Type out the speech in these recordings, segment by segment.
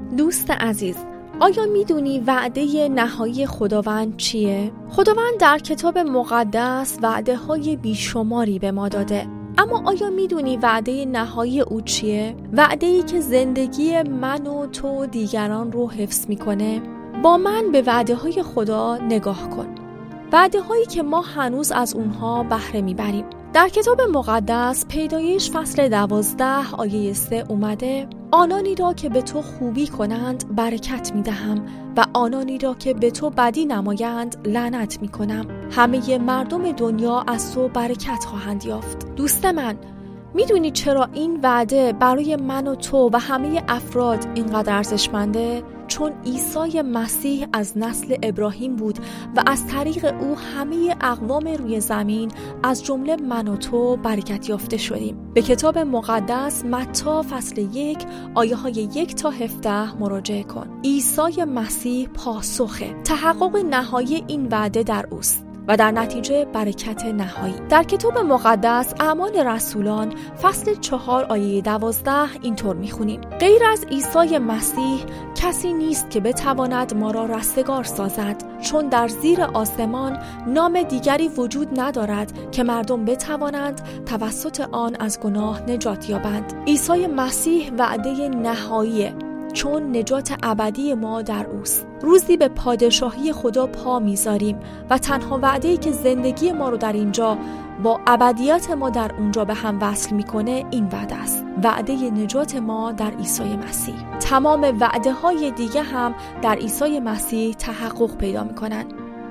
دوست عزیز، آیا میدونی وعده نهایی خداوند چیه؟ خداوند در کتاب مقدس وعده های بیشماری به ما داده، اما آیا میدونی وعده نهایی او چیه؟ وعده‌ای که زندگی من و تو و دیگران رو حفظ میکنه. با من به وعده های خدا نگاه کن، وعده هایی که ما هنوز از اونها بهره میبریم. در کتاب مقدس پیدایش فصل 12 آیه 3 اومده: آنانی را که به تو خوبی کنند برکت میدهم و آنانی را که به تو بدی نمایند لعنت میکنم. همه مردم دنیا از تو برکت خواهند یافت. دوست من، میدونی چرا این وعده برای من و تو و همه افراد اینقدر ارزشمنده؟ چون عیسی مسیح از نسل ابراهیم بود و از طریق او همه اقوام روی زمین از جمله من و تو برکت یافته شدیم. به کتاب مقدس متی فصل 1 آیه های 1 تا 17 مراجعه کن. عیسی مسیح پاسخه. تحقق نهایی این وعده در اوست و در نتیجه برکت نهایی. در کتاب مقدس اعمال رسولان فصل 4 آیه 12 اینطور میخونیم: غیر از عیسی مسیح کسی نیست که بتواند ما را رستگار سازد، چون در زیر آسمان نام دیگری وجود ندارد که مردم بتوانند توسط آن از گناه نجات یابند. عیسی مسیح وعده نهاییه، چون نجات ابدی ما در اوست. روزی به پادشاهی خدا پا میذاریم و تنها وعده‌ای که زندگی ما رو در اینجا با ابدیت ما در اونجا به هم وصل میکنه این وعده است، وعده نجات ما در عیسی مسیح. تمام وعده های دیگه هم در عیسی مسیح تحقق پیدا میکنن.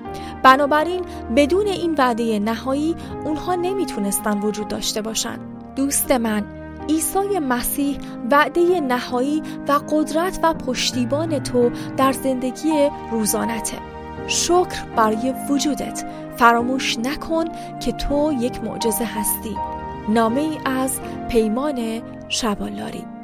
بنابراین بدون این وعده نهایی اونها نمیتونستن وجود داشته باشن. دوست من، عیسی مسیح وعده نهایی و قدرت و پشتیبان تو در زندگی روزانته. شکر برای وجودت. فراموش نکن که تو یک معجزه هستی. نامه ای از پیمان شبالاری.